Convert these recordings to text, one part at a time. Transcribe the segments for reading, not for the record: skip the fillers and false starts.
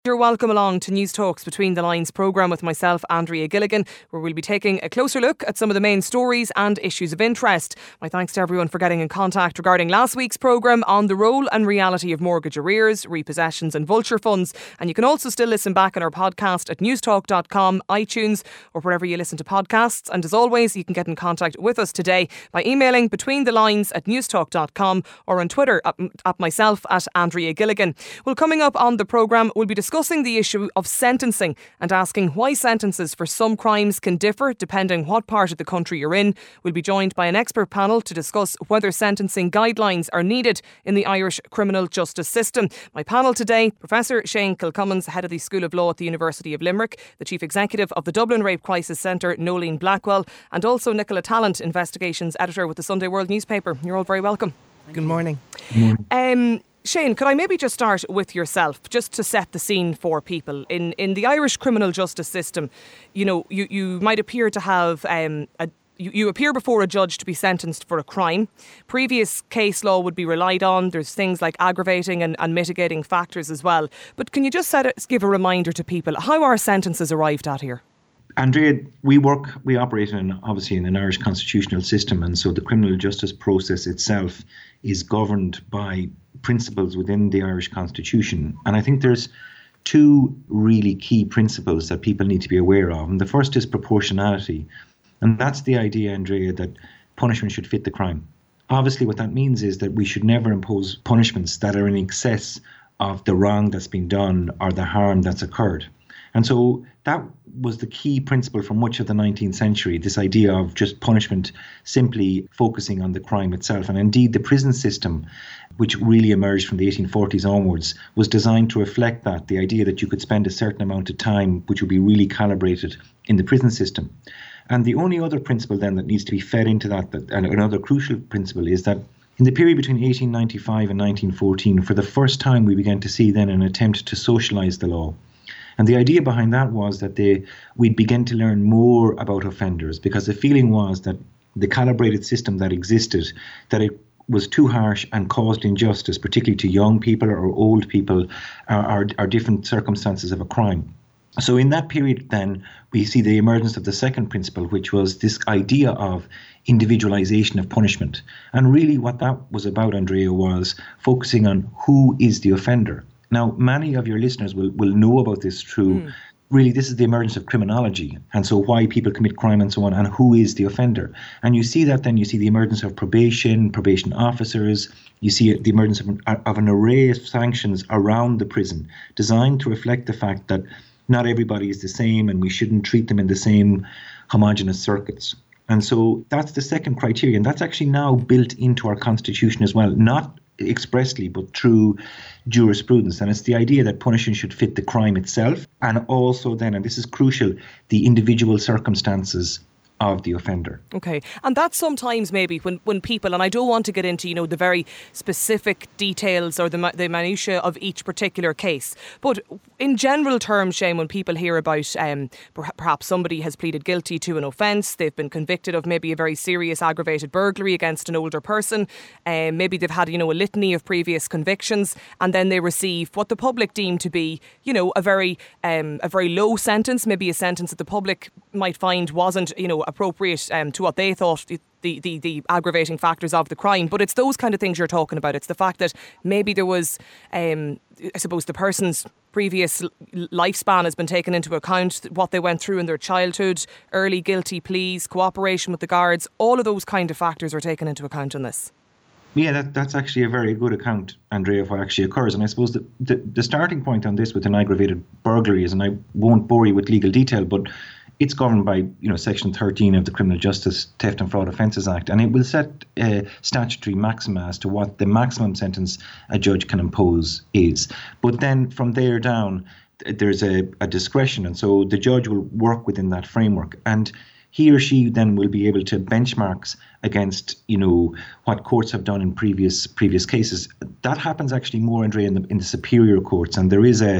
You're welcome along to News Talks Between the Lines programme with myself, Andrea Gilligan, where we'll be taking a closer look at some of the main stories and issues of interest. My thanks to everyone for getting in contact regarding last week's programme on the role and reality of mortgage arrears, repossessions and vulture funds. And you can also still listen back on our podcast at newstalk.com, iTunes or wherever you listen to podcasts. And as always, you can get in contact with us today by emailing betweenthelines@newstalk.com or on Twitter at myself at Andrea Gilligan. Well, coming up on the programme, we'll be discussing the issue of sentencing and asking why sentences for some crimes can differ depending what part of the country you're in. We'll be joined by an expert panel to discuss whether sentencing guidelines are needed in the Irish criminal justice system. My panel today, Professor Shane Kilcummins, Head of the School of Law at the University of Limerick, the Chief Executive of the Dublin Rape Crisis Centre, Nolene Blackwell, and also Nicola Tallant, Investigations Editor with the Sunday World newspaper. You're all very welcome. Good morning. Good morning. Shane, could I maybe just start with yourself, just to set the scene for people? In the Irish criminal justice system, you might appear to have you appear before a judge to be sentenced for a crime. Previous case law would be relied on. There's things like aggravating and mitigating factors as well. But can you just give a reminder to people, how are sentences arrived at here? Andrea, we operate obviously in an Irish constitutional system, and so the criminal justice process itself is governed by principles within the Irish Constitution. And I think there's two really key principles that people need to be aware of. And the first is proportionality. And that's the idea, Andrea, that punishment should fit the crime. Obviously, what that means is that we should never impose punishments that are in excess of the wrong that's been done or the harm that's occurred. And so that was the key principle for much of the 19th century, this idea of just punishment simply focusing on the crime itself. And indeed, the prison system, which really emerged from the 1840s onwards, was designed to reflect that, the idea that you could spend a certain amount of time which would be really calibrated in the prison system. And the only other principle then that needs to be fed into that, and another crucial principle, is that in the period between 1895 and 1914, for the first time we began to see then an attempt to socialise the law. And the idea behind that was that we'd begin to learn more about offenders, because the feeling was that the calibrated system that existed, that it was too harsh and caused injustice, particularly to young people or old people, or different circumstances of a crime. So in that period then, we see the emergence of the second principle, which was this idea of individualization of punishment. And really what that was about, Andrea, was focusing on who is the offender. Now, many of your listeners will know about this through, really, this is the emergence of criminology, and so why people commit crime and so on, and who is the offender. And you see that then, you see the emergence of probation officers, you see the emergence of an array of sanctions around the prison, designed to reflect the fact that not everybody is the same and we shouldn't treat them in the same homogenous circuits. And so that's the second criterion. That's actually now built into our constitution as well, not expressly, but through jurisprudence. And it's the idea that punishment should fit the crime itself, and also then, and this is crucial, the individual circumstances of the offender. Okay, and that's sometimes maybe when people, and I don't want to get into the very specific details or the minutiae of each particular case, but in general terms, Shane, when people hear about perhaps somebody has pleaded guilty to an offence, they've been convicted of maybe a very serious aggravated burglary against an older person, maybe they've had a litany of previous convictions, and then they receive what the public deem to be a very low sentence, maybe a sentence that the public might find wasn't appropriate to what they thought the aggravating factors of the crime. But it's those kind of things you're talking about. It's the fact that maybe there was, I suppose, the person's previous lifespan has been taken into account, what they went through in their childhood, early guilty pleas, cooperation with the guards, all of those kind of factors are taken into account in this. Yeah, that's actually a very good account, Andrea, of what actually occurs. And I suppose the starting point on this with an aggravated burglary is, and I won't bore you with legal detail, but it's governed by, Section 13 of the Criminal Justice Theft and Fraud Offences Act, and it will set statutory maxima as to what the maximum sentence a judge can impose is. But then from there down, there's a discretion, and so the judge will work within that framework, and he or she then will be able to benchmarks against, what courts have done in previous cases. That happens actually more, Andrea, in the superior courts, and there is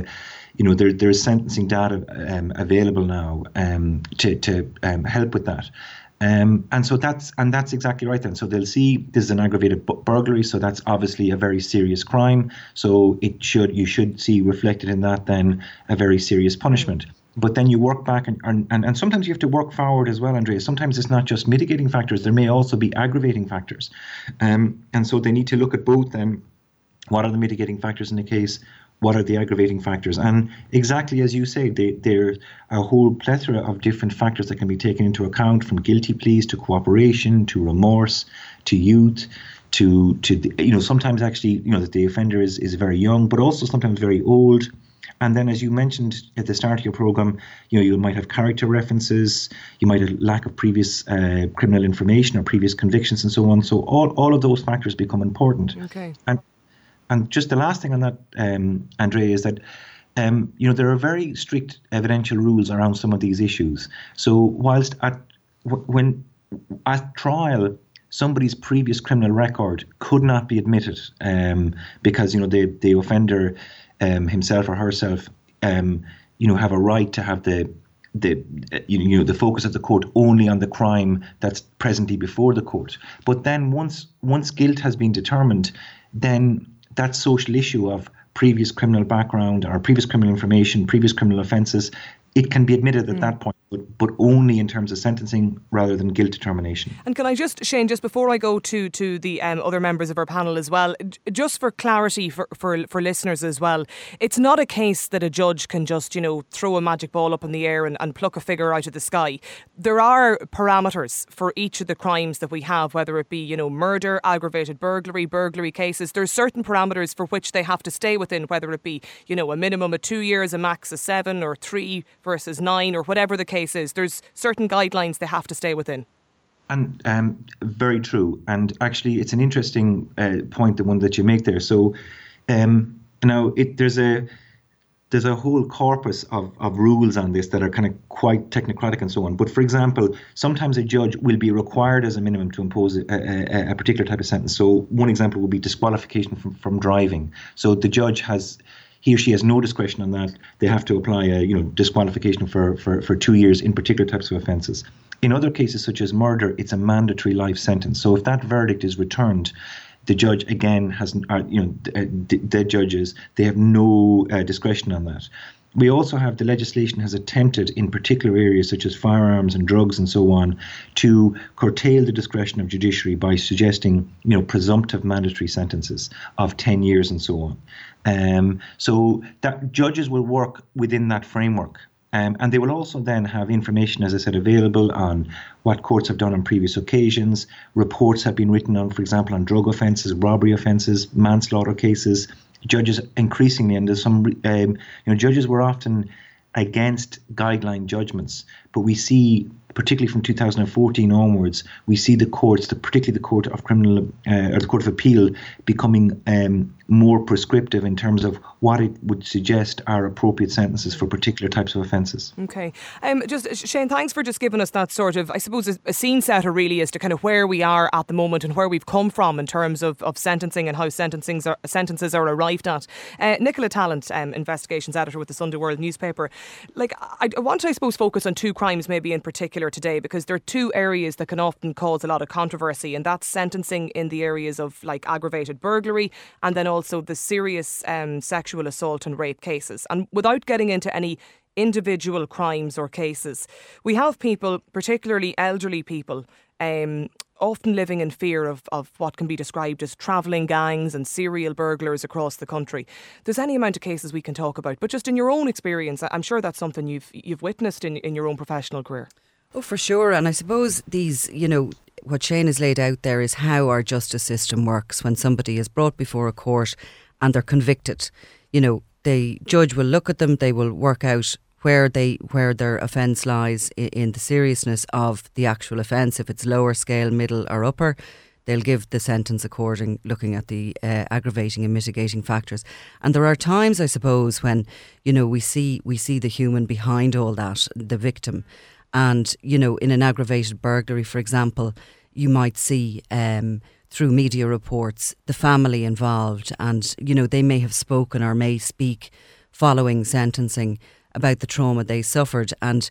there's sentencing data available now to help with that. And so that's exactly right then. So they'll see this is an aggravated burglary, so that's obviously a very serious crime. So you should see reflected in that then a very serious punishment. But then you work back and sometimes you have to work forward as well, Andrea. Sometimes it's not just mitigating factors, there may also be aggravating factors. And so they need to look at both then. What are the mitigating factors in the case? What are the aggravating factors? And exactly as you say, there's a whole plethora of different factors that can be taken into account, from guilty pleas to cooperation to remorse to youth to sometimes actually that the offender is very young, but also sometimes very old. And then, as you mentioned at the start of your program, you might have character references, you might have lack of previous criminal information or previous convictions and so on. So all of those factors become important. Okay. And just the last thing on that, Andrea, is that there are very strict evidential rules around some of these issues. So whilst at trial, somebody's previous criminal record could not be admitted because the offender himself or herself have a right to have the focus of the court only on the crime that's presently before the court. But then once guilt has been determined, then that social issue of previous criminal background or previous criminal information, previous criminal offences, it can be admitted at that point, but only in terms of sentencing rather than guilt determination. And can I just, Shane, just before I go to the other members of our panel as well, just for clarity for listeners as well, it's not a case that a judge can just, throw a magic ball up in the air and pluck a figure out of the sky. There are parameters for each of the crimes that we have, whether it be, murder, aggravated burglary cases. There's certain parameters for which they have to stay within, whether it be, a minimum of 2 years, a max of 7 or 3 versus 9 or whatever the case is. There's certain guidelines they have to stay within. And very true. And actually, it's an interesting point, the one that you make there. So now there's a whole corpus of rules on this that are kind of quite technocratic and so on. But for example, sometimes a judge will be required as a minimum to impose a particular type of sentence. So one example would be disqualification from driving. So the judge he or she has no discretion on that. They have to apply a disqualification for 2 years in particular types of offences. In other cases, such as murder, it's a mandatory life sentence. So if that verdict is returned, the judge again the judges, they have no discretion on that. We also have the legislation has attempted in particular areas such as firearms and drugs and so on to curtail the discretion of judiciary by suggesting presumptive mandatory sentences of 10 years and so on. So that judges will work within that framework. And they will also then have information, as I said, available on what courts have done on previous occasions. Reports have been written on, for example, on drug offences, robbery offences, manslaughter cases. Judges increasingly, and there's some, judges were often against guideline judgments, but we see, particularly from 2014 onwards, we see the courts, particularly the Court of Criminal or the Court of Appeal, becoming more prescriptive in terms of what it would suggest are appropriate sentences for particular types of offences. Okay. Just Shane, thanks for just giving us that sort of, I suppose, a scene setter really as to kind of where we are at the moment and where we've come from in terms of sentencing and how sentences are arrived at. Nicola Tallant, investigations editor with the Sunday World newspaper. I want to, I suppose, focus on two crimes maybe in particular today, because there are two areas that can often cause a lot of controversy, and that's sentencing in the areas of aggravated burglary and then also the serious sexual assault and rape cases. And without getting into any individual crimes or cases, we have people, particularly elderly people, often living in fear of what can be described as travelling gangs and serial burglars across the country. There's any amount of cases we can talk about, but just in your own experience, I'm sure that's something you've witnessed in your own professional career. Oh, for sure. And I suppose these, what Shane has laid out there is how our justice system works. When somebody is brought before a court and they're convicted, the judge will look at them, they will work out where their offence lies in the seriousness of the actual offence. If it's lower scale, middle or upper, they'll give the sentence according, looking at the aggravating and mitigating factors. And there are times, I suppose, when we see the human behind all that, the victim. And in an aggravated burglary, for example, you might see through media reports the family involved, and they may have spoken or may speak following sentencing about the trauma they suffered. And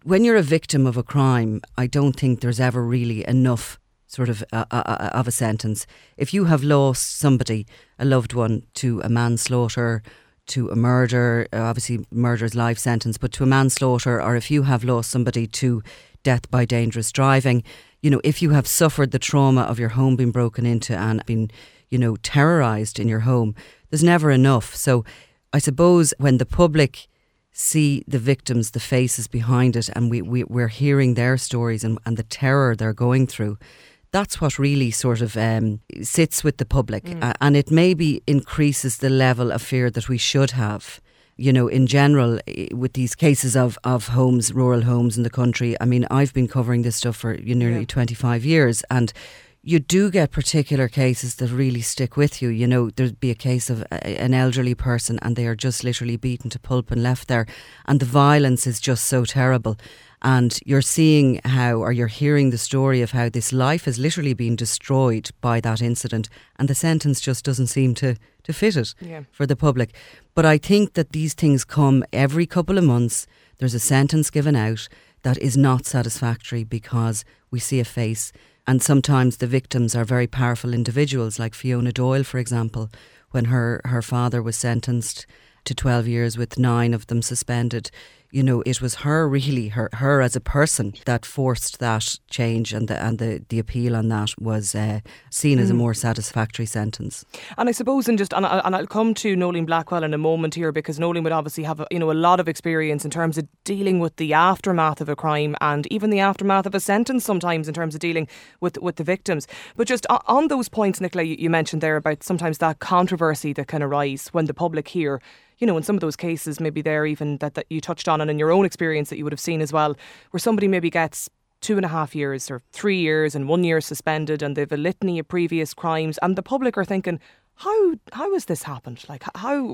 when you're a victim of a crime, I don't think there's ever really enough sort of a sentence. If you have lost somebody, a loved one, to a manslaughter, to a murder, obviously murder is life sentence, but to a manslaughter, or if you have lost somebody to death by dangerous driving, you know, if you have suffered the trauma of your home being broken into and been, you know, terrorised in your home, there's never enough. So I suppose when the public see the victims, the faces behind it, and we're hearing their stories and the terror they're going through, that's what really sort of sits with the public. And it maybe increases the level of fear that we should have. You know, in general, with these cases of homes, rural homes in the country, I mean, I've been covering this stuff for nearly 25 years, and you do get particular cases that really stick with you. You know, there'd be a case of an elderly person and they are just literally beaten to pulp and left there, and the violence is just so terrible. And you're seeing how, or you're hearing the story of how this life has literally been destroyed by that incident, and the sentence just doesn't seem to fit it for the public. But I think that these things come every couple of months. There's a sentence given out that is not satisfactory because we see a face. And sometimes the victims are very powerful individuals, like Fiona Doyle, for example, when her father was sentenced to 12 years with 9 of them suspended. You know, it was her really, her as a person that forced that change, and the appeal on that was seen as a more satisfactory sentence. And I suppose, and I'll come to Nolene Blackwell in a moment here, because Nolene would obviously have a lot of experience in terms of dealing with the aftermath of a crime and even the aftermath of a sentence sometimes, in terms of dealing with the victims. But just on those points, Nicola, you mentioned there about sometimes that controversy that can arise when the public hear, you know, in some of those cases, maybe there even that you touched on, and in your own experience that you would have seen as well, where somebody maybe gets 2.5 years or 3 years and 1 year suspended, and they've a litany of previous crimes, and the public are thinking, how has this happened? Like,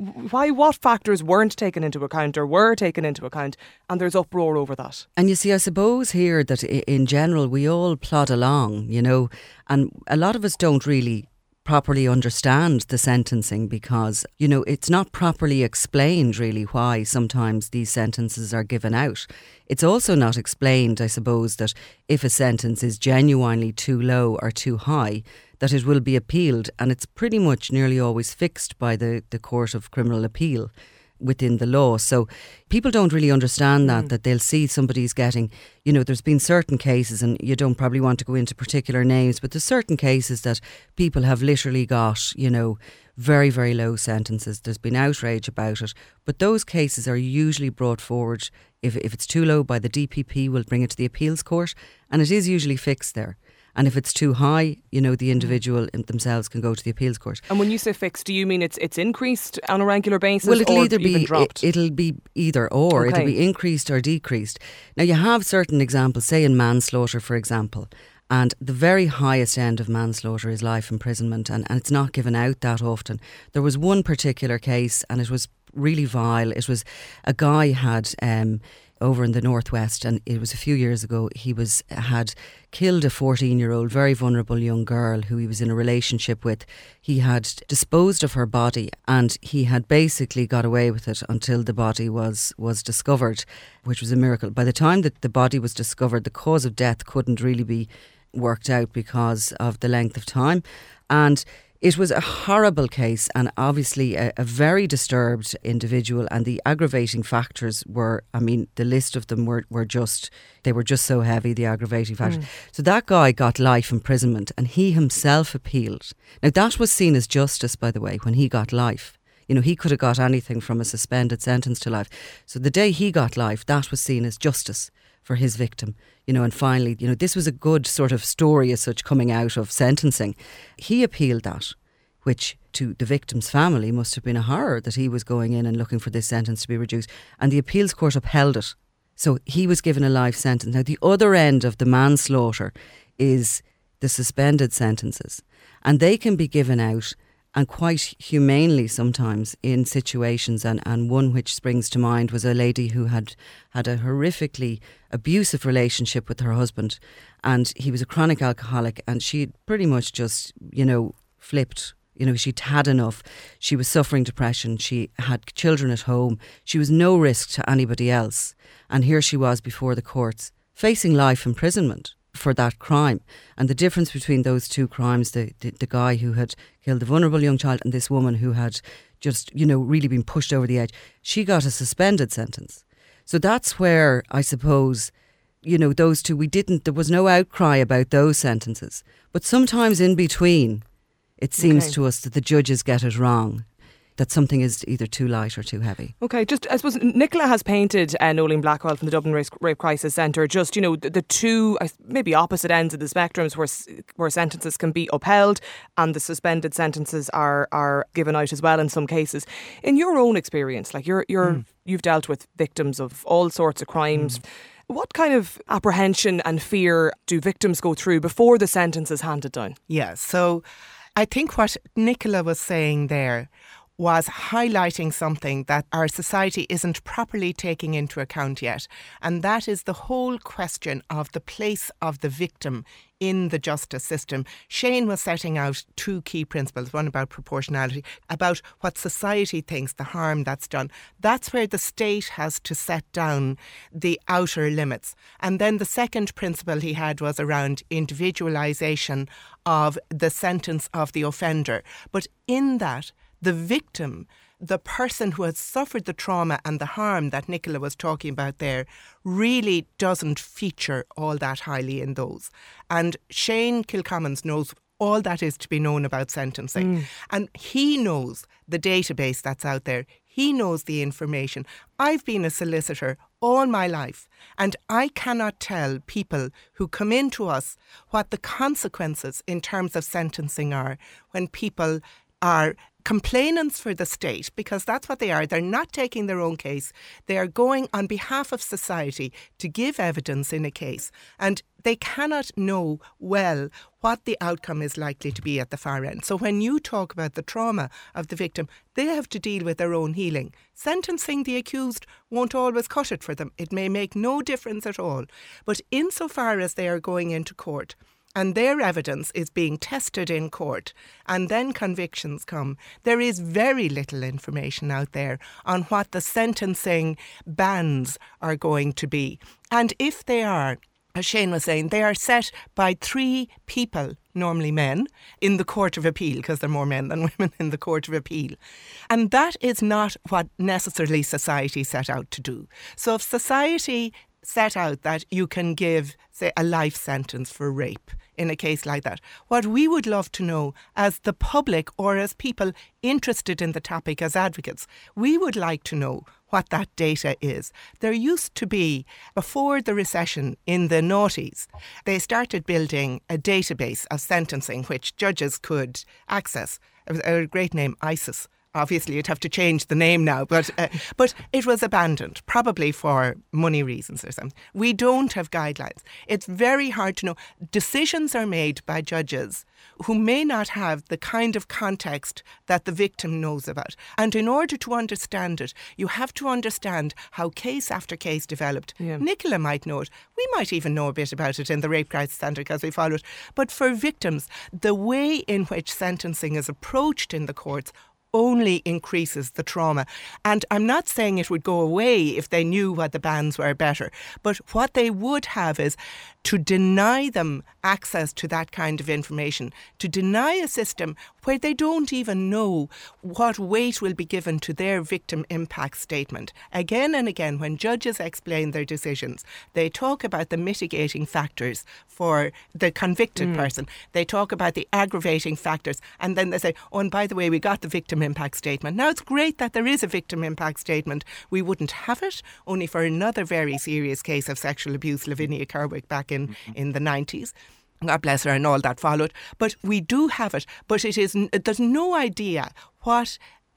what factors weren't taken into account or were taken into account? And there's uproar over that. And you see, I suppose here that in general we all plod along, you know, and a lot of us don't really properly understand the sentencing because, you know, it's not properly explained really why sometimes these sentences are given out. It's also not explained, I suppose, that if a sentence is genuinely too low or too high, that it will be appealed, and it's pretty much nearly always fixed by the Court of Criminal Appeal within the law. So people don't really understand that they'll see somebody's getting, you know, there's been certain cases, and you don't probably want to go into particular names, but there's certain cases that people have literally got, you know, very, very low sentences. There's been outrage about it, but those cases are usually brought forward, if it's too low, by the DPP, will bring it to the appeals court, and it is usually fixed there. And if it's too high, you know, the individual themselves can go to the appeals court. And when you say fixed, do you mean it's increased on a regular basis? Well, it'll or either be dropped? It'll be either or. Okay. It'll be increased or decreased. Now, you have certain examples, say in manslaughter, for example, and the very highest end of manslaughter is life imprisonment, and it's not given out that often. There was one particular case, and it was really vile. It was a guy had over in the northwest, and it was a few years ago. He had killed a 14-year-old, very vulnerable young girl who he was in a relationship with. He had disposed of her body, and he had basically got away with it until the body was discovered, which was a miracle. By the time that the body was discovered, the cause of death couldn't really be worked out because of the length of time, and it was a horrible case, and obviously a very disturbed individual, and the aggravating factors were, I mean, the list of them were just so heavy, the aggravating factors. So that guy got life imprisonment, and he himself appealed. Now that was seen as justice, by the way, when he got life. You know, he could have got anything from a suspended sentence to life. So the day he got life, that was seen as justice for his victim. You know, and finally, you know, this was a good sort of story as such coming out of sentencing. He appealed that, which to the victim's family must have been a horror that he was going in and looking for this sentence to be reduced. And the appeals court upheld it. So he was given a life sentence. Now, the other end of the manslaughter is the suspended sentences. And they can be given out, and quite humanely sometimes, in situations, and one which springs to mind was a lady who had a horrifically abusive relationship with her husband, and he was a chronic alcoholic, and she'd pretty much just, you know, flipped You know, she'd had enough. She was suffering depression. She had children at home. She was no risk to anybody else. And here she was before the courts, facing life imprisonment for that crime. And the difference between those two crimes, the guy who had killed the vulnerable young child and this woman who had just, you know, really been pushed over the edge, she got a suspended sentence. So that's where, I suppose, you know, those two, there was no outcry about those sentences. But sometimes in between, it seems to us that the judges get it wrong, that something is either too light or too heavy. OK, just, I suppose, Nicola has painted Nolene Blackwell from the Dublin Rape Crisis Centre, just, you know, the two maybe opposite ends of the spectrums where sentences can be upheld and the suspended sentences are given out as well in some cases. In your own experience, like you've dealt with victims of all sorts of crimes. What kind of apprehension and fear do victims go through before the sentence is handed down? Yeah, so I think what Nicola was saying there was highlighting something that our society isn't properly taking into account yet. And that is the whole question of the place of the victim in the justice system. Shane was setting out two key principles, one about proportionality, about what society thinks, the harm that's done. That's where the state has to set down the outer limits. And then the second principle he had was around individualisation of the sentence of the offender. But in that, the victim, the person who has suffered the trauma and the harm that Nicola was talking about there, really doesn't feature all that highly in those. And Shane Kilcommons knows all that is to be known about sentencing. And he knows the database that's out there. He knows the information. I've been a solicitor all my life, and I cannot tell people who come into us what the consequences in terms of sentencing are when people are complainants for the state, because that's what they are. They're not taking their own case. They are going on behalf of society to give evidence in a case, and they cannot know well what the outcome is likely to be at the far end. So when you talk about the trauma of the victim, they have to deal with their own healing. Sentencing the accused won't always cut it for them. It may make no difference at all. But insofar as they are going into court, and their evidence is being tested in court, and then convictions come, there is very little information out there on what the sentencing bands are going to be. And if they are, as Shane was saying, they are set by three people, normally men, in the Court of Appeal, because there are more men than women in the Court of Appeal. And that is not what necessarily society set out to do. So if society set out that you can give, say, a life sentence for rape in a case like that, what we would love to know as the public or as people interested in the topic as advocates, we would like to know what that data is. There used to be, before the recession in the noughties, they started building a database of sentencing which judges could access. It was a great name, ISIS. Obviously, you'd have to change the name now, but it was abandoned, probably for money reasons or something. We don't have guidelines. It's very hard to know. Decisions are made by judges who may not have the kind of context that the victim knows about. And in order to understand it, you have to understand how case after case developed. Yeah. Nicola might know it. We might even know a bit about it in the Rape Crisis Centre because we follow it. But for victims, the way in which sentencing is approached in the courts only increases the trauma. And I'm not saying it would go away if they knew what the bans were better, but what they would have is to deny them access to that kind of information, to deny a system where they don't even know what weight will be given to their victim impact statement. Again and again, when judges explain their decisions, they talk about the mitigating factors for the convicted person. They talk about the aggravating factors, and then they say, oh, and by the way, we got the victim impact statement. Now, it's great that there is a victim impact statement. We wouldn't have it only for another very serious case of sexual abuse, Lavinia Kerwick, back in the 90s. God bless her, and all that followed. But we do have it. But there's no idea what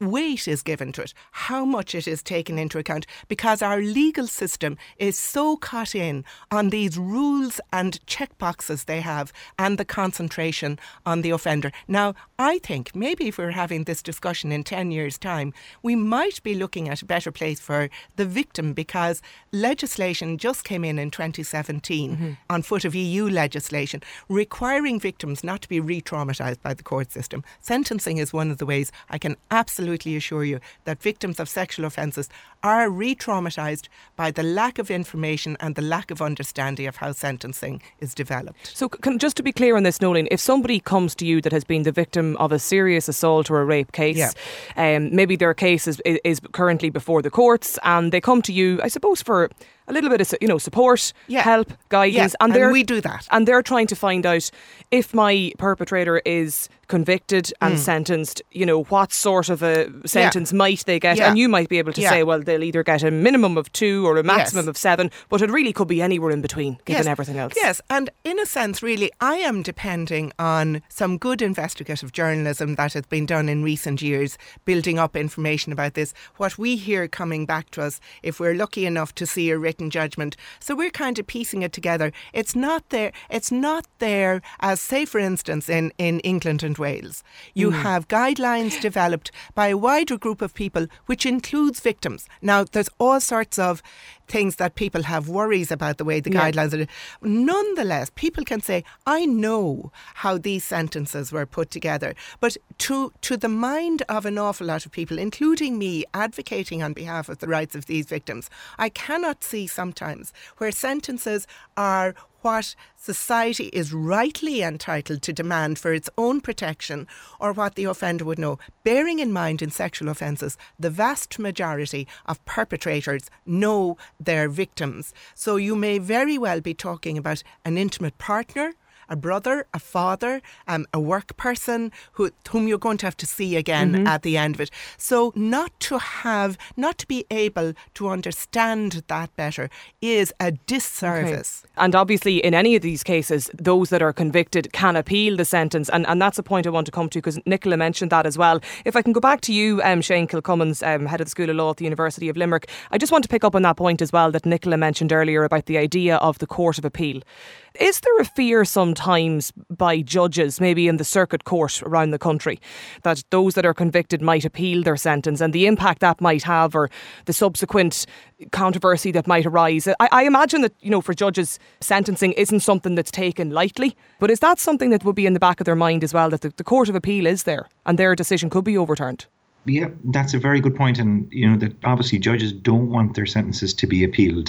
weight is given to it, how much it is taken into account, because our legal system is so caught in on these rules and checkboxes they have and the concentration on the offender. Now, I think maybe if we're having this discussion in 10 years' time, we might be looking at a better place for the victim, because legislation just came in 2017 on foot of EU legislation requiring victims not to be re-traumatised by the court system. Sentencing is one of the ways. I can absolutely assure you that victims of sexual offences are re-traumatised by the lack of information and the lack of understanding of how sentencing is developed. So just to be clear on this, Nolene, if somebody comes to you that has been the victim of a serious assault or a rape case, maybe their case is currently before the courts, and they come to you, I suppose, for a little bit of support, help, guidance, and we do that. And they're trying to find out if my perpetrator is convicted and sentenced, what sort of a sentence might they get, and you might be able to say, well, they'll either get a minimum of 2 or a maximum of 7, but it really could be anywhere in between, given everything else. Yes, and in a sense, really, I am depending on some good investigative journalism that has been done in recent years, building up information about this, what we hear coming back to us if we're lucky enough to see a written judgment. So we're kind of piecing it together. It's not there as, say, for instance, in England and Wales. You have guidelines developed by a wider group of people, which includes victims. Now, there's all sorts of things that people have worries about the way the guidelines are. Nonetheless, people can say, I know how these sentences were put together. But to the mind of an awful lot of people, including me, advocating on behalf of the rights of these victims, I cannot see sometimes where sentences are what society is rightly entitled to demand for its own protection, or what the offender would know. Bearing in mind, in sexual offences, the vast majority of perpetrators know their victims. So you may very well be talking about an intimate partner, a brother, a father, a work person whom you're going to have to see again at the end of it. So not to be able to understand that better is a disservice. Okay. And obviously in any of these cases, those that are convicted can appeal the sentence. And that's a point I want to come to, because Nicola mentioned that as well. If I can go back to you, Shane Kilcummins, head of the School of Law at the University of Limerick, I just want to pick up on that point as well that Nicola mentioned earlier about the idea of the Court of Appeal. Is there a fear sometimes by judges, maybe in the circuit court around the country, that those that are convicted might appeal their sentence and the impact that might have, or the subsequent controversy that might arise? I imagine that, for judges, sentencing isn't something that's taken lightly, but is that something that would be in the back of their mind as well, that the Court of Appeal is there and their decision could be overturned? Yeah, that's a very good point. And, that obviously judges don't want their sentences to be appealed.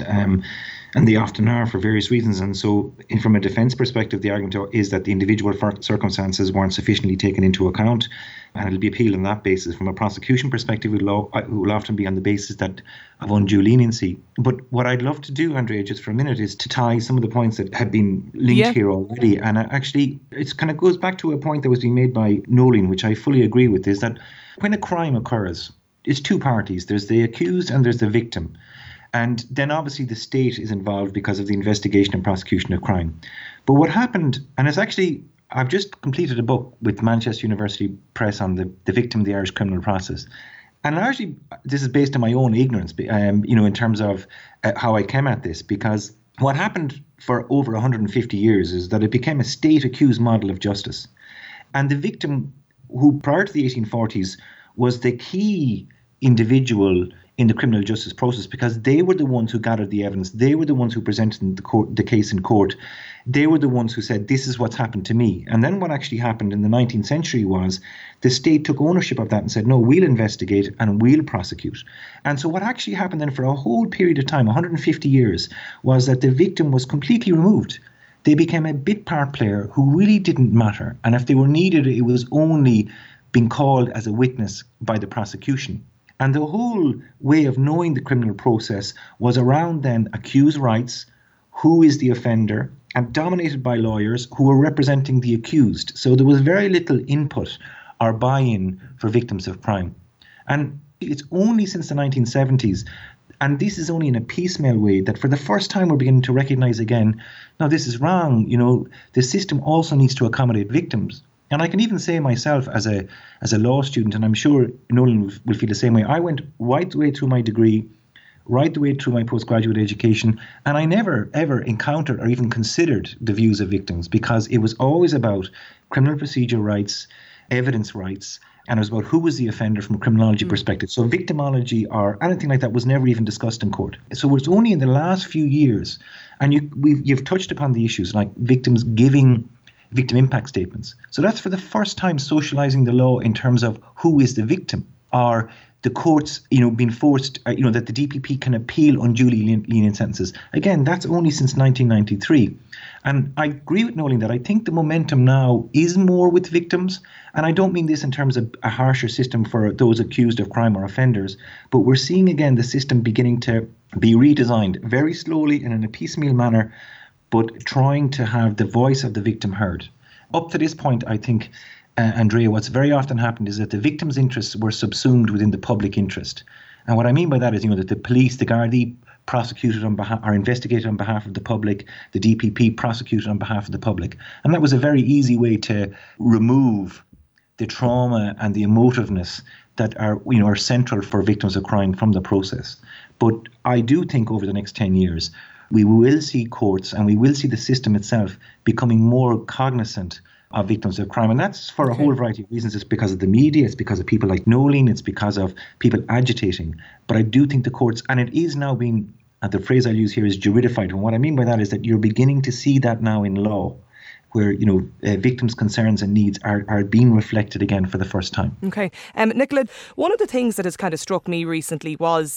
And they often are for various reasons. And so from a defence perspective, the argument is that the individual circumstances weren't sufficiently taken into account, and it'll be appealed on that basis. From a prosecution perspective, it will often be on the basis of undue leniency. But what I'd love to do, Andrea, just for a minute, is to tie some of the points that have been linked here already. And actually, it kind of goes back to a point that was being made by Nolene, which I fully agree with, is that when a crime occurs, it's two parties. There's the accused and there's the victim. And then obviously the state is involved because of the investigation and prosecution of crime. But what happened, and it's actually, I've just completed a book with Manchester University Press on the victim of the Irish criminal process. And largely, this is based on my own ignorance, in terms of how I came at this, because what happened for over 150 years is that it became a state-accused model of justice. And the victim, who prior to the 1840s was the key individual in the criminal justice process, because they were the ones who gathered the evidence, they were the ones who presented the case in court, they were the ones who said, this is what's happened to me. And then what actually happened in the 19th century was the state took ownership of that and said, no, we'll investigate and we'll prosecute. And so what actually happened then for a whole period of time, 150 years, was that the victim was completely removed. They became a bit part player who really didn't matter. And if they were needed, it was only being called as a witness by the prosecution. And the whole way of knowing the criminal process was around then accused rights, who is the offender, and dominated by lawyers who were representing the accused. So there was very little input or buy-in for victims of crime. And it's only since the 1970s, and this is only in a piecemeal way, that for the first time we're beginning to recognise again, no, this is wrong. The system also needs to accommodate victims. And I can even say myself as a law student, and I'm sure Nolan will feel the same way, I went right the way through my degree, right the way through my postgraduate education, and I never, ever encountered or even considered the views of victims, because it was always about criminal procedure rights, evidence rights, and it was about who was the offender from a criminology perspective. So victimology or anything like that was never even discussed in court. So it's only in the last few years, and you've touched upon the issues like victims giving victim impact statements. So that's for the first time socializing the law in terms of who is the victim, or the courts, being forced, that the DPP can appeal unduly lenient sentences. Again, that's only since 1993. And I agree with Nolan that I think the momentum now is more with victims. And I don't mean this in terms of a harsher system for those accused of crime or offenders, but we're seeing again the system beginning to be redesigned very slowly and in a piecemeal manner, but trying to have the voice of the victim heard. Up to this point, I think, Andrea, what's very often happened is that the victim's interests were subsumed within the public interest. And what I mean by that is, that the police, the Gardaí prosecuted on behalf, or investigated on behalf of the public, the DPP prosecuted on behalf of the public. And that was a very easy way to remove the trauma and the emotiveness that are central for victims of crime from the process. But I do think over the next 10 years, we will see courts and we will see the system itself becoming more cognizant of victims of crime. And that's for a whole variety of reasons. It's because of the media, it's because of people like Nolan, it's because of people agitating. But I do think the courts, and it is now being, the phrase I'll use here is juridified. And what I mean by that is that you're beginning to see that now in law, where victims' concerns and needs are being reflected again for the first time. Okay. Nicola, one of the things that has kind of struck me recently was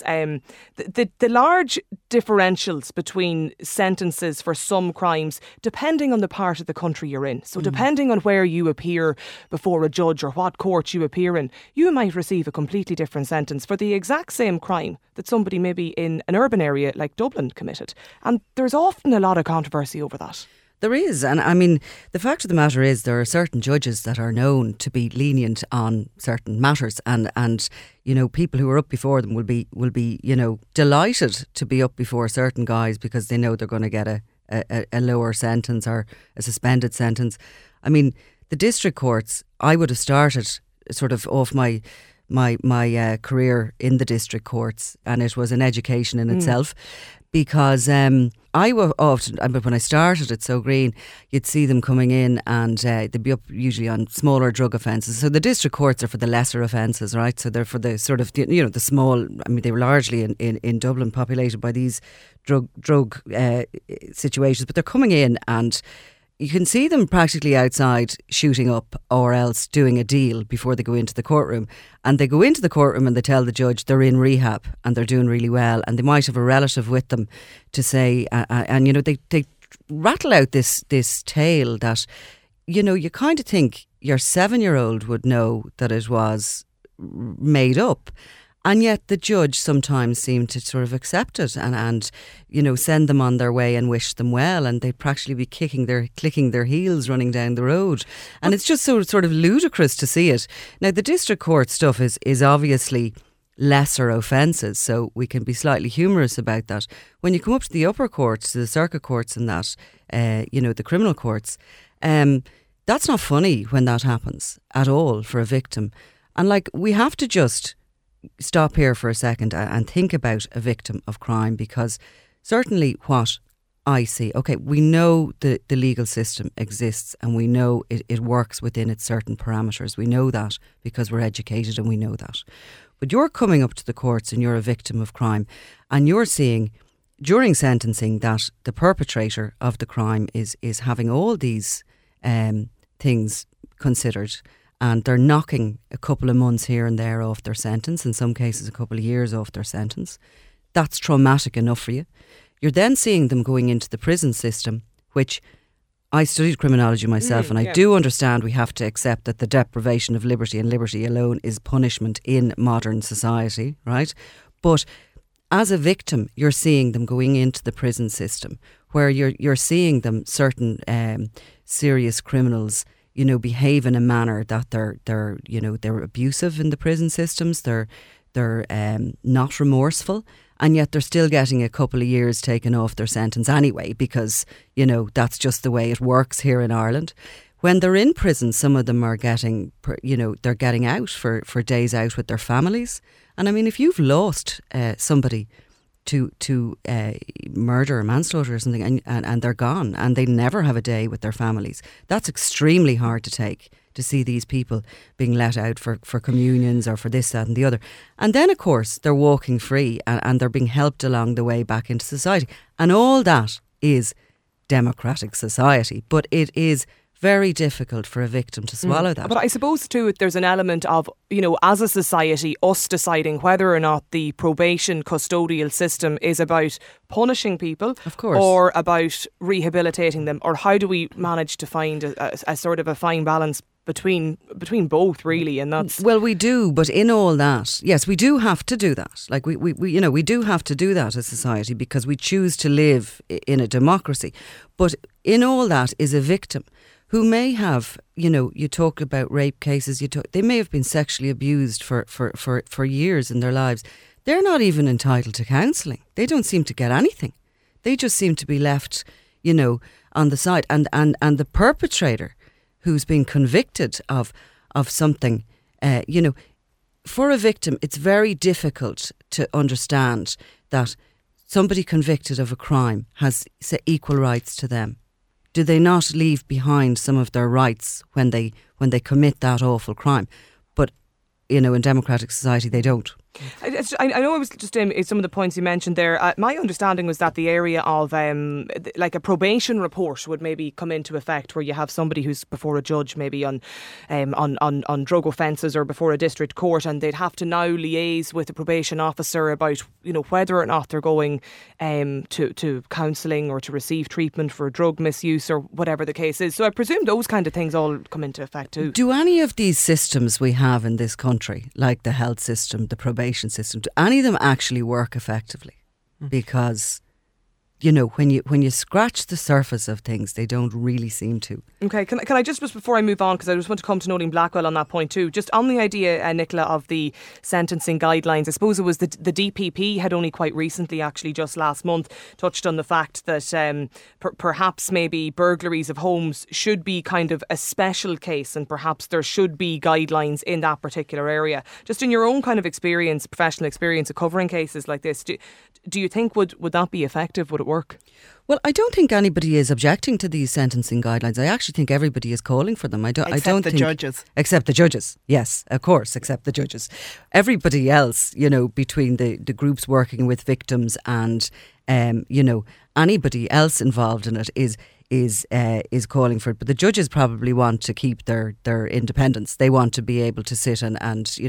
the large differentials between sentences for some crimes depending on the part of the country you're in. So depending on where you appear before a judge or what court you appear in, you might receive a completely different sentence for the exact same crime that somebody maybe in an urban area like Dublin committed. And there's often a lot of controversy over that. There is, and I mean, the fact of the matter is there are certain judges that are known to be lenient on certain matters, and people who are up before them will be delighted to be up before certain guys because they know they're going to get a lower sentence or a suspended sentence. I mean, the district courts, I would have started sort of off my career in the district courts, and it was an education in itself. Because I were often, when I started at So Green, you'd see them coming in and they'd be up usually on smaller drug offences. So the district courts are for the lesser offences, right? So they're for the sort of, the small, they were largely in Dublin populated by these drug situations. But they're coming in and you can see them practically outside shooting up or else doing a deal before they go into the courtroom. And they go into the courtroom and they tell the judge they're in rehab and they're doing really well. And they might have a relative with them to say, they rattle out this tale that, you kind of think your 7-year-old would know that it was made up. And yet the judge sometimes seemed to sort of accept it and send them on their way and wish them well, and they'd practically be clicking their heels running down the road. And it's just so sort of ludicrous to see it. Now, the district court stuff is obviously lesser offences, so we can be slightly humorous about that. When you come up to the upper courts, to the circuit courts and that, the criminal courts, that's not funny when that happens at all for a victim. And we have to just stop here for a second and think about a victim of crime, because certainly what I see, we know the legal system exists and we know it works within its certain parameters. We know that because we're educated and we know that. But you're coming up to the courts and you're a victim of crime and you're seeing during sentencing that the perpetrator of the crime is having all these things considered. And they're knocking a couple of months here and there off their sentence, in some cases a couple of years off their sentence. That's traumatic enough for you. You're then seeing them going into the prison system, which I studied criminology myself, and I do understand we have to accept that the deprivation of liberty and liberty alone is punishment in modern society, right? But as a victim, you're seeing them going into the prison system, where you're seeing them, certain serious criminals, behave in a manner that they're abusive in the prison systems. They're not remorseful, and yet they're still getting a couple of years taken off their sentence anyway, because that's just the way it works here in Ireland. when they're in prison, some of them are getting, they're getting out for days out with their families. And I mean, if you've lost somebody to murder or manslaughter or something, and they're gone and they never have a day with their families, that's extremely hard to take, to see these people being let out for communions or for this, that and the other. And then, of course, they're walking free and they're being helped along the way back into society. And all that is democratic society. But it is very difficult for a victim to swallow that. But I suppose too there's an element of, as a society, us deciding whether or not the probation custodial system is about punishing people, of course, or about rehabilitating them, or how do we manage to find a sort of a fine balance between both, really? And that's, well, we do, but in all that, yes, we do have to do that. Like we do have to do that as society, because we choose to live in a democracy. But in all that is a victim who may have, you talk about rape cases, they may have been sexually abused for years in their lives. They're not even entitled to counselling. They don't seem to get anything. They just seem to be left, on the side. And the perpetrator who's been convicted of something, for a victim, it's very difficult to understand that somebody convicted of a crime has equal rights to them. Do they not leave behind some of their rights when they commit that awful crime? But, in democratic society, they don't. I know it was just some of the points you mentioned there. My understanding was that the area of like a probation report would maybe come into effect, where you have somebody who's before a judge, maybe on drug offences, or before a district court, and they'd have to now liaise with the probation officer about whether or not they're going to counselling or to receive treatment for drug misuse or whatever the case is. So I presume those kind of things all come into effect too. Do any of these systems we have in this country, like the health system, the probation system, do any of them actually work effectively? Because when you scratch the surface of things, they don't really seem to. Okay, can I just before I move on, because I just want to come to Noeline Blackwell on that point too, just on the idea, Nicola, of the sentencing guidelines. I suppose it was the DPP had only quite recently, actually just last month, touched on the fact that perhaps maybe burglaries of homes should be kind of a special case, and perhaps there should be guidelines in that particular area. Just in your own kind of experience, professional experience of covering cases like this, do you think would that be effective? Would it work? Well, I don't think anybody is objecting to these sentencing guidelines. I actually think everybody is calling for them. Except the judges. Except the judges, yes, of course, except the judges. Everybody else, between the groups working with victims and, anybody else involved in it is calling for it. But the judges probably want to keep their independence. They want to be able to sit and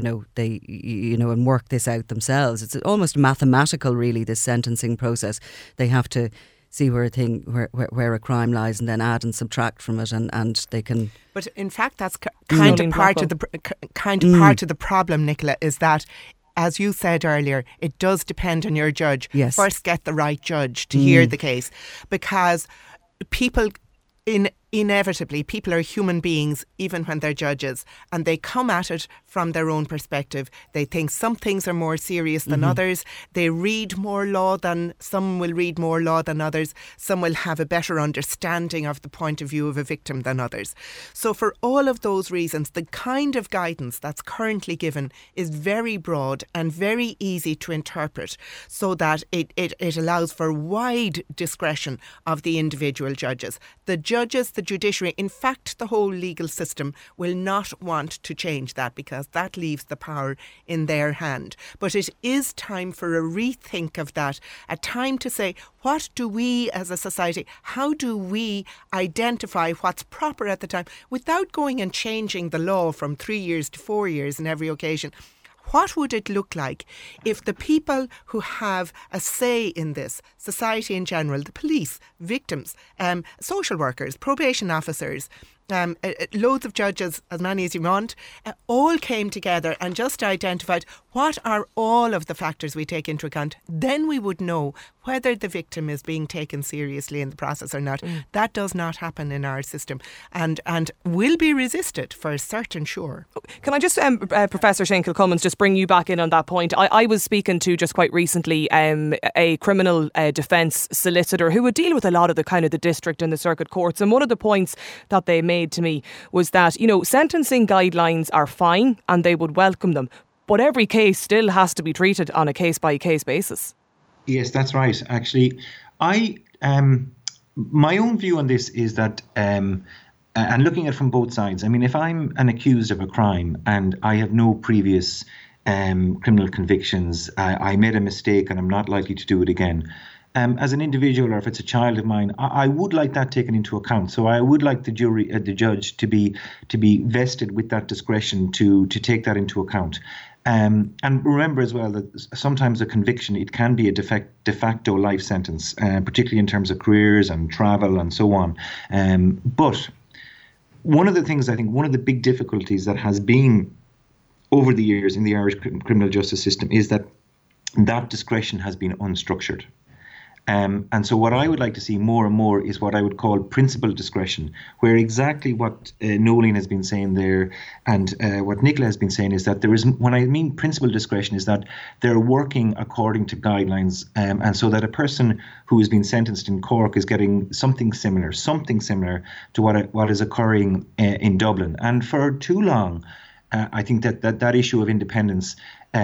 and work this out themselves. It's almost mathematical, really, this sentencing process. They have to see where a crime lies and then add and subtract from it, and they can. But in fact, that's kind of part of the problem, Nicola, is that, as you said earlier, it does depend on your judge. Yes. First, get the right judge to hear the case, because people inevitably, people are human beings even when they're judges, and they come at it from their own perspective. They think some things are more serious than others. They read more law than some will read more law than others. Some will have a better understanding of the point of view of a victim than others. So for all of those reasons, the kind of guidance that's currently given is very broad and very easy to interpret, so that it allows for wide discretion of the individual judges. The judges, the judiciary, in fact, the whole legal system will not want to change that, because that leaves the power in their hand. But it is time for a rethink of that, a time to say, what do we as a society, how do we identify what's proper at the time without going and changing the law from 3 years to 4 years in every occasion? What would it look like if the people who have a say in this, society in general, the police, victims, social workers, probation officers, loads of judges, as many as you want, all came together and just identified what are all of the factors we take into account? Then we would know whether the victim is being taken seriously in the process or not. That does not happen in our system, and will be resisted for certain sure. Can I just, Professor Shane Kilcummins, just bring you back in on that point? I was speaking to just quite recently a criminal defence solicitor who would deal with a lot of the kind of the district and the circuit courts, and one of the points that they made to me was that, sentencing guidelines are fine and they would welcome them, but every case still has to be treated on a case-by-case basis. Yes, that's right. Actually, my own view on this is that, and looking at it from both sides, I mean, if I'm an accused of a crime and I have no previous criminal convictions, I made a mistake and I'm not likely to do it again. As an individual, or if it's a child of mine, I would like that taken into account. So I would like the judge to be vested with that discretion to take that into account. And remember as well that sometimes a conviction, it can be a de facto life sentence, particularly in terms of careers and travel and so on. But one of the things, I think, one of the big difficulties that has been over the years in the Irish criminal justice system is that discretion has been unstructured. And so what I would like to see more and more is what I would call principled discretion, where exactly what Noeline has been saying there and what Nicola has been saying is that there is, when I mean principled discretion, is that they're working according to guidelines, and so that a person who has been sentenced in Cork is getting something similar to what is occurring in Dublin. And for too long, I think that issue of independence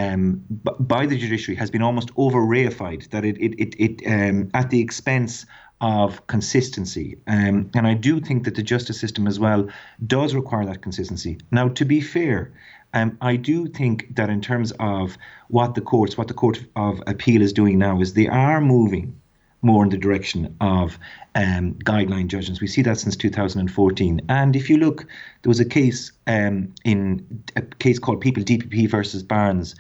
by the judiciary has been almost over-reified, that it at the expense of consistency. And I do think that the justice system as well does require that consistency. Now, to be fair, I do think that in terms of what the Court of Appeal is doing now is they are moving more in the direction of guideline judgments. We see that since 2014. And if you look, there was a case in a case called People DPP versus Barnes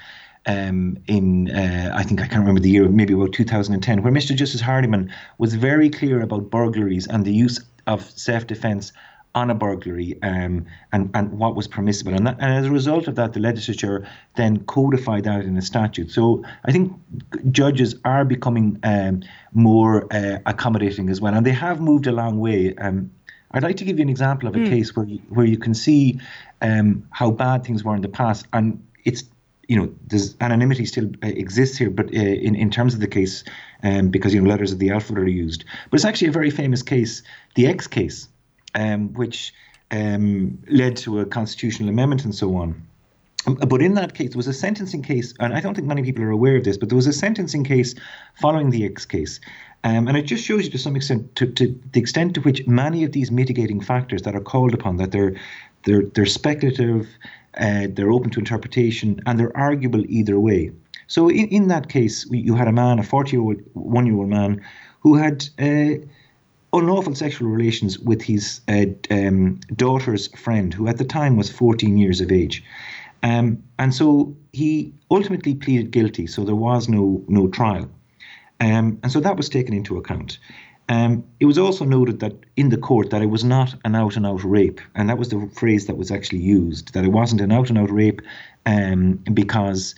I think, I can't remember the year, maybe about 2010, where Mr. Justice Hardiman was very clear about burglaries and the use of self-defence on a burglary and what was permissible. And as a result of that, the legislature then codified that in a statute. So I think judges are becoming more accommodating as well. And they have moved a long way. I'd like to give you an example of a case where you can see how bad things were in the past. And it's, there's anonymity still exists here, but in terms of the case, because, letters of the alphabet are used. But it's actually a very famous case, the X case, which led to a constitutional amendment and so on. But in that case, there was a sentencing case, and I don't think many people are aware of this, but there was a sentencing case following the X case. And it just shows you to some extent, to the extent to which many of these mitigating factors that are called upon, that they're speculative, they're open to interpretation, and they're arguable either way. So in that case, you had a man, a 41-year-old man, who had unlawful sexual relations with his daughter's friend, who at the time was 14 years of age. And so he ultimately pleaded guilty, so there was no trial. And so that was taken into account. It was also noted that in the court that it was not an out-and-out rape, and that was the phrase that was actually used, that it wasn't an out-and-out rape because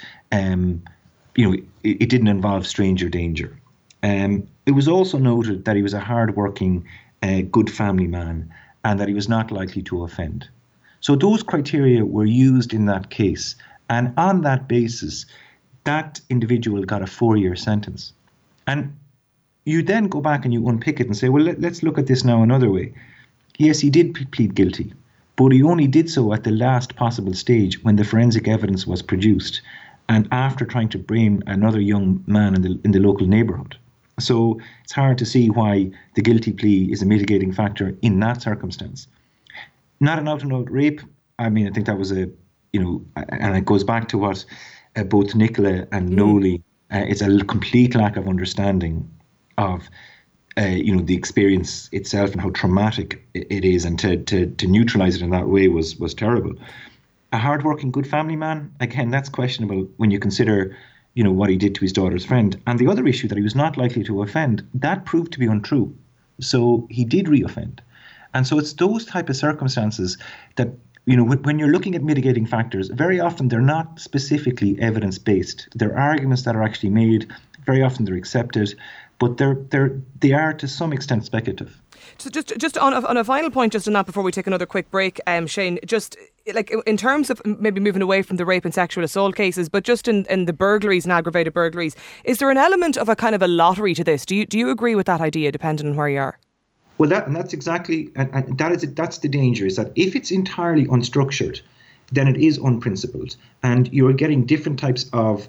it didn't involve stranger danger. It was also noted that he was a hard-working, good family man, and that he was not likely to offend. So those criteria were used in that case, and on that basis, that individual got a 4-year sentence. And you then go back and you unpick it and say, well, let's look at this now another way. Yes, he did plead guilty, but he only did so at the last possible stage when the forensic evidence was produced and after trying to blame another young man in the local neighbourhood. So it's hard to see why the guilty plea is a mitigating factor in that circumstance. Not an out-and-out rape. I mean, I think that was and it goes back to what both Nicola and Noeline, it's a complete lack of understanding of, the experience itself and how traumatic it is, and to neutralise it in that way was terrible. A hard-working, good family man, again, that's questionable when you consider, what he did to his daughter's friend. And the other issue, that he was not likely to offend, that proved to be untrue. So he did reoffend. And so it's those type of circumstances that, when you're looking at mitigating factors, very often they're not specifically evidence-based. They're arguments that are actually made. Very often they're accepted. but they are to some extent speculative. So just on a final point, just on that before we take another quick break, Shane, just like in terms of maybe moving away from the rape and sexual assault cases, but just in the burglaries and aggravated burglaries, is there an element of a kind of a lottery to this? Do you agree with that idea, depending on where you are? Well, that's exactly, and that's the danger, is that if it's entirely unstructured, then it is unprincipled, and you're getting different types of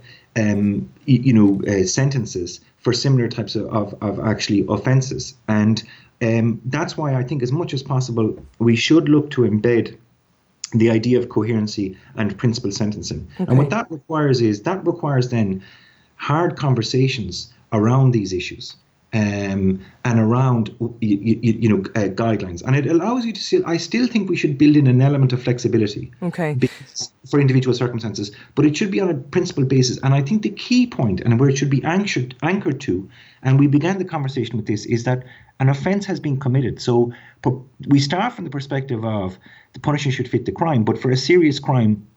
sentences for similar types of actually offences. And that's why I think, as much as possible, we should look to embed the idea of coherency and principled sentencing. Okay. And what that requires then hard conversations around these issues. And around guidelines, and it allows you to I still think we should build in an element of flexibility, for individual circumstances, but it should be on a principled basis. And I think the key point, and where it should be anchored to, and we began the conversation with this, is that an offence has been committed. So we start from the perspective of the punishment should fit the crime, but for a serious crime,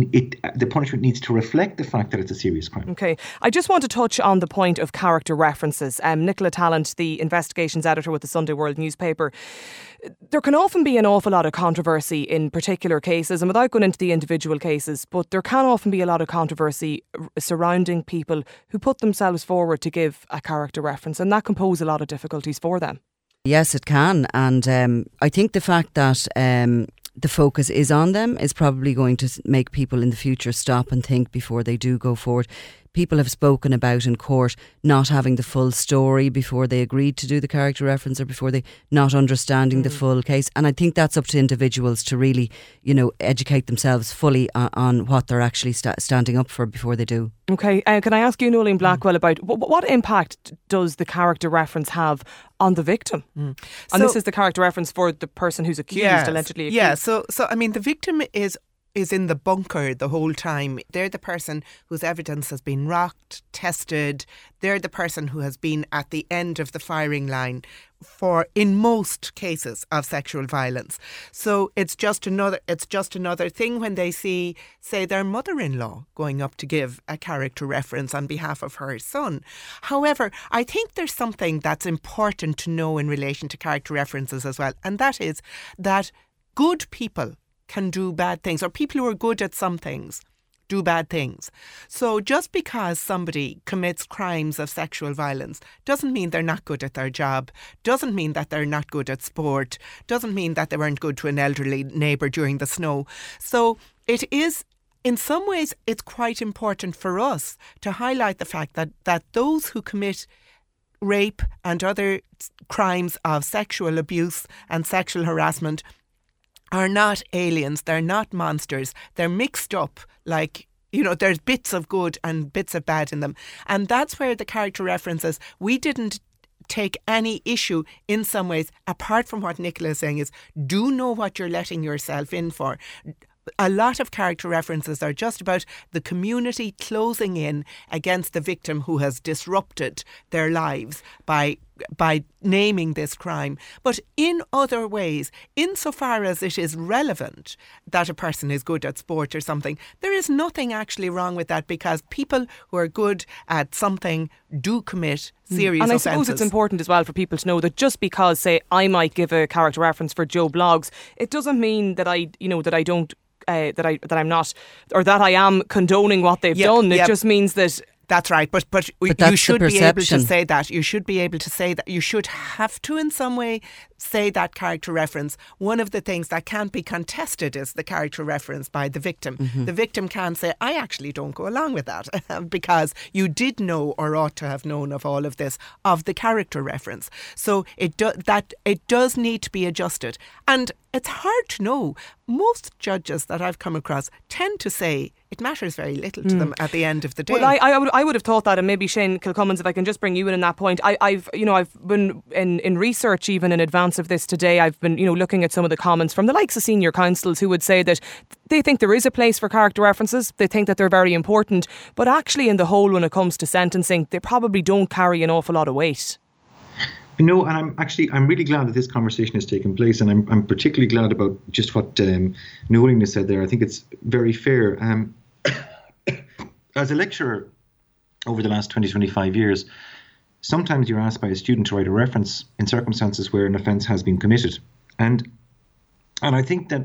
the punishment needs to reflect the fact that it's a serious crime. Okay. I just want to touch on the point of character references. Nicola Tallant, the investigations editor with the Sunday World newspaper, there can often be an awful lot of controversy in particular cases, and without going into the individual cases, but there can often be a lot of controversy surrounding people who put themselves forward to give a character reference, and that can pose a lot of difficulties for them. Yes, it can. And I think the fact that the focus is on them is probably going to make people in the future stop and think before they do go forward. People have spoken about in court not having the full story before they agreed to do the character reference, or before they not understanding the full case. And I think that's up to individuals to really, educate themselves fully on what they're actually standing up for before they do. Okay, can I ask you, Noeline Blackwell, about what impact does the character reference have on the victim? And this is the character reference for the person who's accused, allegedly accused. Yeah, so I mean, the victim is in the bunker the whole time. They're the person whose evidence has been rocked, tested. They're the person who has been at the end of the firing line in most cases of sexual violence. So it's just another thing when they see, say, their mother-in-law going up to give a character reference on behalf of her son. However, I think there's something that's important to know in relation to character references as well, and that is that good people can do bad things, or people who are good at some things do bad things. So just because somebody commits crimes of sexual violence doesn't mean they're not good at their job, doesn't mean that they're not good at sport, doesn't mean that they weren't good to an elderly neighbour during the snow. So it is, in some ways, it's quite important for us to highlight the fact that those who commit rape and other crimes of sexual abuse and sexual harassment are not aliens, they're not monsters, they're mixed up like, there's bits of good and bits of bad in them. And that's where the character references, we didn't take any issue in some ways, apart from what Nicola is saying, is do know what you're letting yourself in for. A lot of character references are just about the community closing in against the victim who has disrupted their lives by naming this crime. But in other ways, insofar as it is relevant that a person is good at sport or something, there is nothing actually wrong with that, because people who are good at something do commit serious offences. And I suppose it's important as well for people to know that just because, say, I might give a character reference for Joe Bloggs, it doesn't mean that I don't that I'm not, or that I am condoning what they've done. It just means that. That's right, but you should be able to say that. You should be able to say that. You should have to, in some way, say that character reference. One of the things that can't be contested is the character reference by the victim. Mm-hmm. The victim can't say, I actually don't go along with that because you did know, or ought to have known, of all of this, of the character reference. So it does need to be adjusted. And it's hard to know. Most judges that I've come across tend to say it matters very little to them at the end of the day. Well, I would have thought that, and maybe Shane Kilcummins, if I can just bring you in on that point. I've been in research even in advance of this today. I've been looking at some of the comments from the likes of senior counsels who would say that they think there is a place for character references. They think that they're very important, but actually, in the whole, when it comes to sentencing, they probably don't carry an awful lot of weight. No, and I'm really glad that this conversation has taken place, and I'm particularly glad about just what Noeline has said there. I think it's very fair. As a lecturer over the last 20, 25 years, sometimes you're asked by a student to write a reference in circumstances where an offence has been committed. And I think that,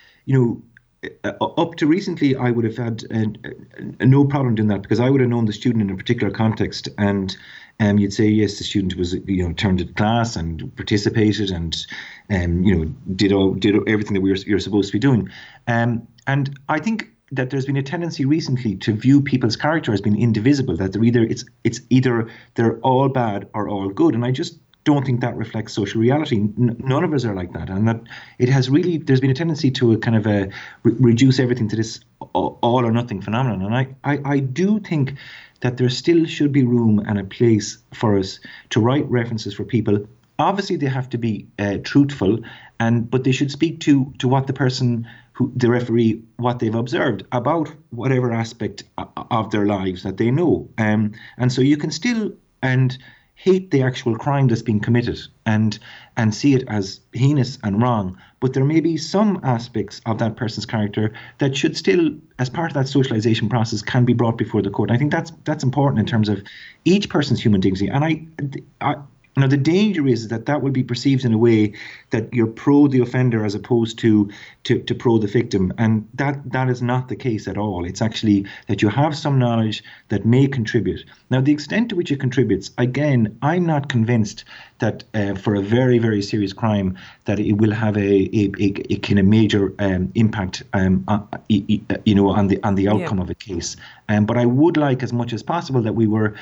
up to recently, I would have had no problem doing that, because I would have known the student in a particular context, and you'd say, yes, the student was, turned to class and participated and, did everything that you're supposed to be doing. And I think that there's been a tendency recently to view people's character as being indivisible, that it's either they're all bad or all good. And I just don't think that reflects social reality. None of us are like that. And that there's been a tendency to kind of reduce everything to this all or nothing phenomenon. And I do think that there still should be room and a place for us to write references for people. Obviously, they have to be truthful, but they should speak to what the person, the referee, what they've observed about whatever aspect of their lives that they know. And so you can still hate the actual crime that's been committed and see it as heinous and wrong, but there may be some aspects of that person's character that should still, as part of that socialization process, can be brought before the court. I think that's important in terms of each person's human dignity. And the danger is that will be perceived in a way that you're pro the offender as opposed to pro the victim. And that is not the case at all. It's actually that you have some knowledge that may contribute. Now, the extent to which it contributes, again, I'm not convinced that for a very, very serious crime that it will have a kind of major impact, on the outcome of a case. But I would like, as much as possible, that we were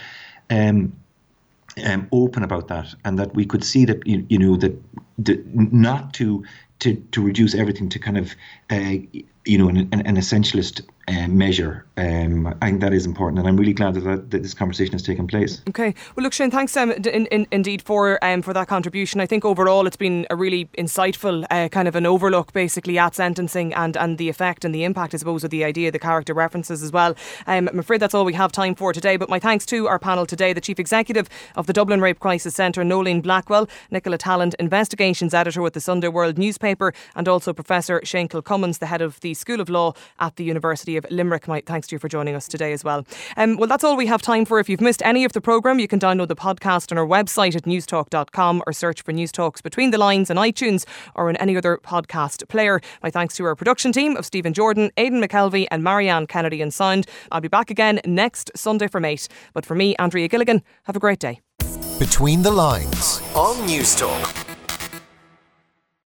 open about that, and that we could see that not to reduce everything to kind of an essentialist measure. I think that is important, and I'm really glad that this conversation has taken place. Okay, well, look, Shane, thanks indeed for that contribution. I think overall it's been a really insightful kind of an overlook, basically, at sentencing and the effect and the impact, I suppose, of the idea, the character references as well. I'm afraid that's all we have time for today, but my thanks to our panel today: the Chief Executive of the Dublin Rape Crisis Centre, Nolene Blackwell; Nicola Tallant, Investigations Editor with the Sunday World newspaper; and also Professor Shane Kilcummins, the Head of the School of Law at the University of Limerick. My thanks to you for joining us today as well. Well, that's all we have time for. If you've missed any of the programme, you can download the podcast on our website at newstalk.com, or search for News Talks Between the Lines on iTunes or on any other podcast player. My thanks to our production team of Stephen Jordan, Aidan McKelvey and Marianne Kennedy in sound. I'll be back again next Sunday from 8. But for me, Andrea Gilligan, have a great day. Between the Lines on News Talk.